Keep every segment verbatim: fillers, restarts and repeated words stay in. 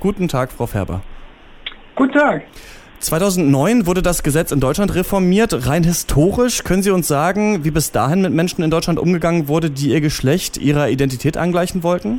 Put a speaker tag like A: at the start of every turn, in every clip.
A: Guten Tag, Frau Färber.
B: Guten Tag.
A: zweitausendneun wurde das Gesetz in Deutschland reformiert. Rein historisch können Sie uns sagen, wie bis dahin mit Menschen in Deutschland umgegangen wurde, die ihr Geschlecht ihrer Identität angleichen wollten?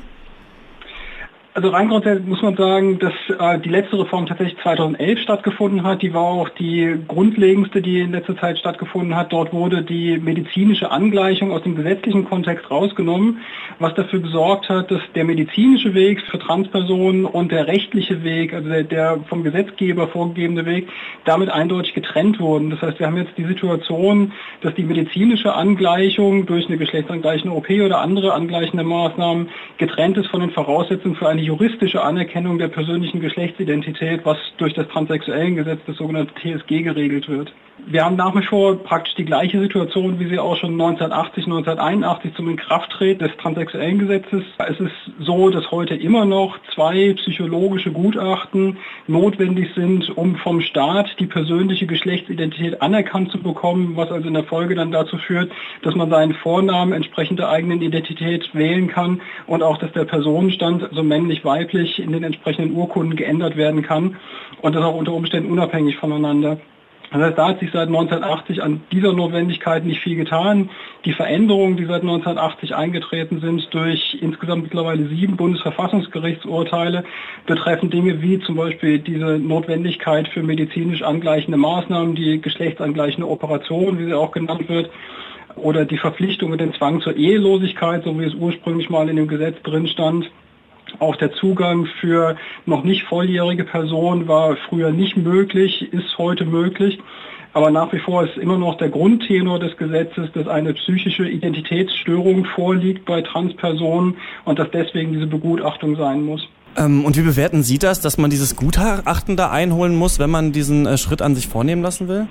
B: Also rein grundsätzlich muss man sagen, dass äh, die letzte Reform tatsächlich zweitausendelf stattgefunden hat. Die war auch die grundlegendste, die in letzter Zeit stattgefunden hat. Dort wurde die medizinische Angleichung aus dem gesetzlichen Kontext rausgenommen, was dafür gesorgt hat, dass der medizinische Weg für Transpersonen und der rechtliche Weg, also der, der vom Gesetzgeber vorgegebene Weg, damit eindeutig getrennt wurden. Das heißt, wir haben jetzt die Situation, dass die medizinische Angleichung durch eine geschlechtsangleichende O P oder andere angleichende Maßnahmen getrennt ist von den Voraussetzungen für eine juristische Anerkennung der persönlichen Geschlechtsidentität, was durch das Transsexuellengesetz, das sogenannte T S G, geregelt wird. Wir haben nach wie vor praktisch die gleiche Situation, wie sie auch schon neunzehnhundertachtzig, neunzehnhunderteinundachtzig zum Inkrafttreten des Transsexuellengesetzes. Es ist so, dass heute immer noch zwei psychologische Gutachten notwendig sind, um vom Staat die persönliche Geschlechtsidentität anerkannt zu bekommen, was also in der Folge dann dazu führt, dass man seinen Vornamen entsprechend der eigenen Identität wählen kann und auch, dass der Personenstand, also männlich-weiblich, in den entsprechenden Urkunden geändert werden kann und das auch unter Umständen unabhängig voneinander. Das heißt, da hat sich seit neunzehnhundertachtzig an dieser Notwendigkeit nicht viel getan. Die Veränderungen, die seit neunzehnhundertachtzig eingetreten sind, durch insgesamt mittlerweile sieben Bundesverfassungsgerichtsurteile, betreffen Dinge wie zum Beispiel diese Notwendigkeit für medizinisch angleichende Maßnahmen, die geschlechtsangleichende Operation, wie sie auch genannt wird, oder die Verpflichtung und den Zwang zur Ehelosigkeit, so wie es ursprünglich mal in dem Gesetz drin stand. Auch der Zugang für noch nicht volljährige Personen war früher nicht möglich, ist heute möglich. Aber nach wie vor ist immer noch der Grundtenor des Gesetzes, dass eine psychische Identitätsstörung vorliegt bei Transpersonen und dass deswegen diese Begutachtung sein muss.
A: Ähm, und wie bewerten Sie das, dass man dieses Gutachten da einholen muss, wenn man diesen äh, Schritt an sich vornehmen lassen will?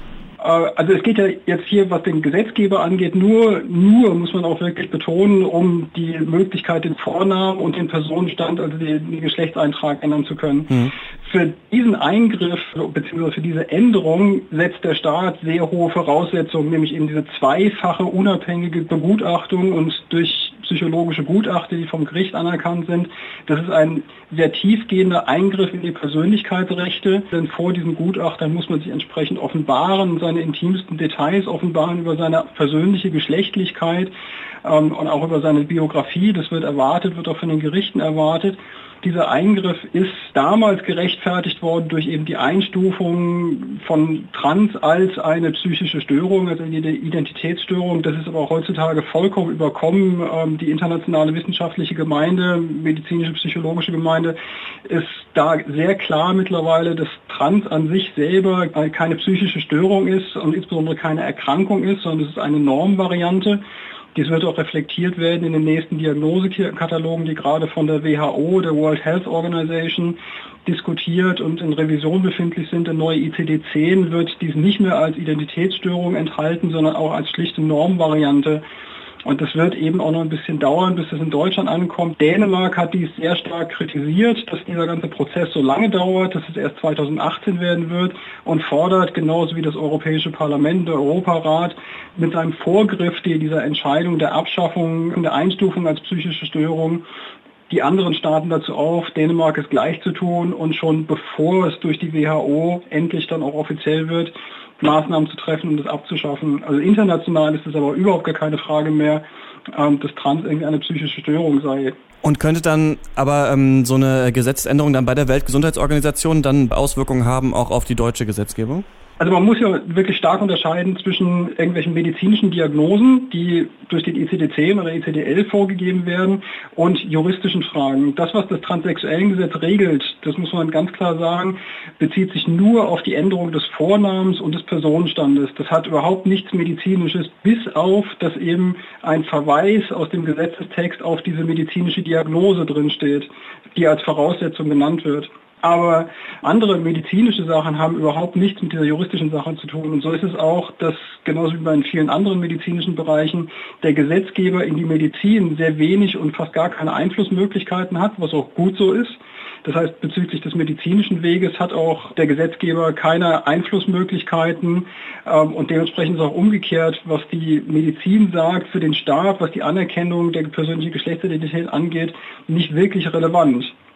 B: Also es geht ja jetzt hier, was den Gesetzgeber angeht, nur, nur muss man auch wirklich betonen, um die Möglichkeit, den Vornamen und den Personenstand, also den, den Geschlechtseintrag ändern zu können. Mhm. Für diesen Eingriff bzw. für diese Änderung setzt der Staat sehr hohe Voraussetzungen, nämlich eben diese zweifache unabhängige Begutachtung und durch psychologische Gutachten, die vom Gericht anerkannt sind. Das ist ein sehr tiefgehender Eingriff in die Persönlichkeitsrechte, denn vor diesem Gutachtern muss man sich entsprechend offenbaren, seine intimsten Details offenbaren über seine persönliche Geschlechtlichkeit ähm, und auch über seine Biografie. Das wird erwartet, wird auch von den Gerichten erwartet. Dieser Eingriff ist damals gerechtfertigt worden durch eben die Einstufung von Trans als eine psychische Störung, also eine Identitätsstörung. Das ist aber auch heutzutage vollkommen überkommen. Die internationale wissenschaftliche Gemeinde, medizinische, psychologische Gemeinde ist da sehr klar mittlerweile, dass Trans an sich selber keine psychische Störung ist und insbesondere keine Erkrankung ist, sondern es ist eine Normvariante. Dies wird auch reflektiert werden in den nächsten Diagnosekatalogen, die gerade von der W H O, der World Health Organization, diskutiert und in Revision befindlich sind. Der neue I C D zehn wird dies nicht mehr als Identitätsstörung enthalten, sondern auch als schlichte Normvariante. Und das wird eben auch noch ein bisschen dauern, bis es in Deutschland ankommt. Dänemark hat dies sehr stark kritisiert, dass dieser ganze Prozess so lange dauert, dass es erst zweitausendachtzehn werden wird und fordert, genauso wie das Europäische Parlament, der Europarat, mit seinem Vorgriff dieser Entscheidung der Abschaffung und der Einstufung als psychische Störung die anderen Staaten dazu auf, Dänemark es gleich zu tun und schon bevor es durch die W H O endlich dann auch offiziell wird, Maßnahmen zu treffen, um das abzuschaffen. Also international ist es aber überhaupt gar keine Frage mehr, ähm, dass Trans irgendwie eine psychische Störung sei.
A: Und könnte dann aber ähm, so eine Gesetzesänderung dann bei der Weltgesundheitsorganisation dann Auswirkungen haben auch auf die deutsche Gesetzgebung?
B: Also man muss ja wirklich stark unterscheiden zwischen irgendwelchen medizinischen Diagnosen, die durch den I C D zehn oder I C D elf vorgegeben werden, und juristischen Fragen. Das, was das Transsexuellengesetz regelt, das muss man ganz klar sagen, bezieht sich nur auf die Änderung des Vornamens und des Personenstandes. Das hat überhaupt nichts Medizinisches, bis auf, dass eben ein Verweis aus dem Gesetzestext auf diese medizinische Diagnose drinsteht, die als Voraussetzung genannt wird. Aber andere medizinische Sachen haben überhaupt nichts mit dieser juristischen Sache zu tun. Und so ist es auch, dass genauso wie bei vielen anderen medizinischen Bereichen der Gesetzgeber in die Medizin sehr wenig und fast gar keine Einflussmöglichkeiten hat, was auch gut so ist. Das heißt, bezüglich des medizinischen Weges hat auch der Gesetzgeber keine Einflussmöglichkeiten ähm, und dementsprechend ist auch umgekehrt, was die Medizin sagt für den Staat, was die Anerkennung der persönlichen Geschlechtsidentität angeht, nicht wirklich relevant.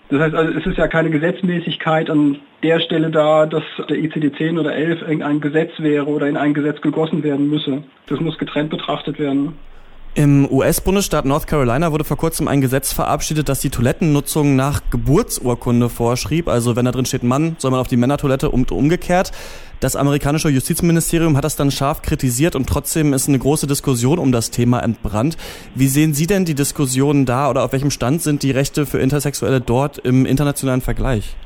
B: Das heißt also, es ist ja keine Gesetzmäßigkeit an der Stelle da, dass der I C D zehn oder elf irgendein Gesetz wäre oder in ein Gesetz gegossen werden müsse. Das muss getrennt betrachtet werden.
A: Im U S-Bundesstaat North Carolina wurde vor kurzem ein Gesetz verabschiedet, das die Toilettennutzung nach Geburtsurkunde vorschrieb. Also wenn da drin steht Mann, soll man auf die Männertoilette und umgekehrt. Das amerikanische Justizministerium hat das dann scharf kritisiert und trotzdem ist eine große Diskussion um das Thema entbrannt. Wie sehen Sie denn die Diskussionen da oder auf welchem Stand sind die Rechte für Intersexuelle dort im internationalen Vergleich?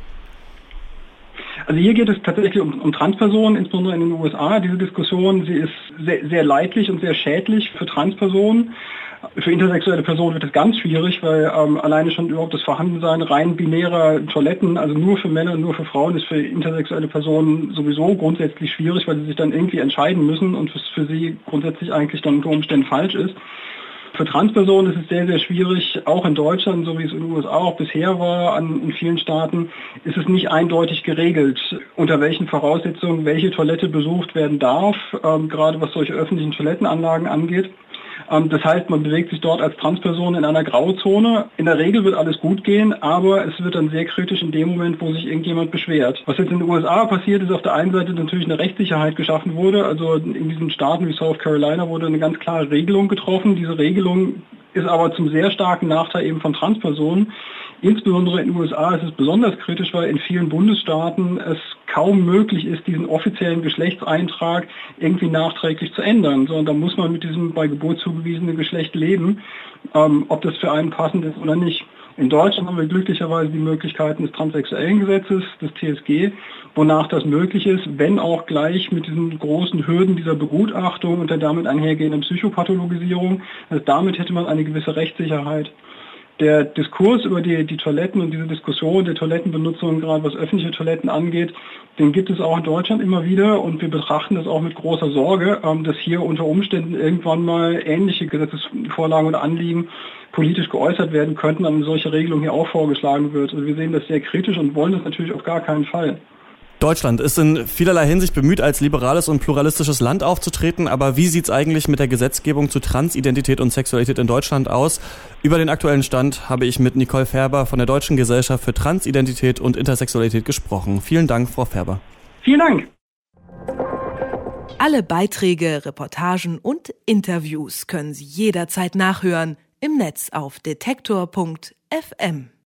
B: Also hier geht es tatsächlich um, um Transpersonen, insbesondere in den U S A. Diese Diskussion, sie ist sehr, sehr leidlich und sehr schädlich für Transpersonen. Für intersexuelle Personen wird es ganz schwierig, weil ähm, alleine schon überhaupt das Vorhandensein rein binärer Toiletten, also nur für Männer, nur für Frauen, ist für intersexuelle Personen sowieso grundsätzlich schwierig, weil sie sich dann irgendwie entscheiden müssen und es für sie grundsätzlich eigentlich dann unter Umständen falsch ist. Für Transpersonen ist es sehr, sehr schwierig, auch in Deutschland, so wie es in den U S A auch bisher war, an, in vielen Staaten, ist es nicht eindeutig geregelt, unter welchen Voraussetzungen welche Toilette besucht werden darf, ähm, gerade was solche öffentlichen Toilettenanlagen angeht. Ähm, das heißt, man bewegt sich dort als Transperson in einer Grauzone. In der Regel wird alles gut gehen, aber es wird dann sehr kritisch in dem Moment, wo sich irgendjemand beschwert. Was jetzt in den U S A passiert, ist auf der einen Seite natürlich eine Rechtssicherheit geschaffen wurde. Also in diesen Staaten wie South Carolina wurde eine ganz klare Regelung getroffen. Diese Regelung ist aber zum sehr starken Nachteil eben von Transpersonen. Insbesondere in den U S A ist es besonders kritisch, weil in vielen Bundesstaaten es kaum möglich ist, diesen offiziellen Geschlechtseintrag irgendwie nachträglich zu ändern, sondern da muss man mit diesem bei Geburt zugewiesenen Geschlecht leben, ähm, ob das für einen passend ist oder nicht. In Deutschland haben wir glücklicherweise die Möglichkeiten des transsexuellen Gesetzes, des T S G, wonach das möglich ist, wenn auch gleich mit diesen großen Hürden dieser Begutachtung und der damit einhergehenden Psychopathologisierung. Also damit hätte man eine gewisse Rechtssicherheit. Der Diskurs über die, die Toiletten und diese Diskussion der Toilettenbenutzung, gerade was öffentliche Toiletten angeht, den gibt es auch in Deutschland immer wieder und wir betrachten das auch mit großer Sorge, ähm, dass hier unter Umständen irgendwann mal ähnliche Gesetzesvorlagen oder Anliegen politisch geäußert werden könnten, an eine solche Regelung hier auch vorgeschlagen wird. Also wir sehen das sehr kritisch und wollen das natürlich auf gar keinen Fall.
A: Deutschland ist in vielerlei Hinsicht bemüht, als liberales und pluralistisches Land aufzutreten, aber wie sieht's eigentlich mit der Gesetzgebung zu Transidentität und Sexualität in Deutschland aus? Über den aktuellen Stand habe ich mit Nicole Färber von der Deutschen Gesellschaft für Transidentität und Intersexualität gesprochen. Vielen Dank, Frau Färber.
B: Vielen Dank.
C: Alle Beiträge, Reportagen und Interviews können Sie jederzeit nachhören im Netz auf detektor punkt f m.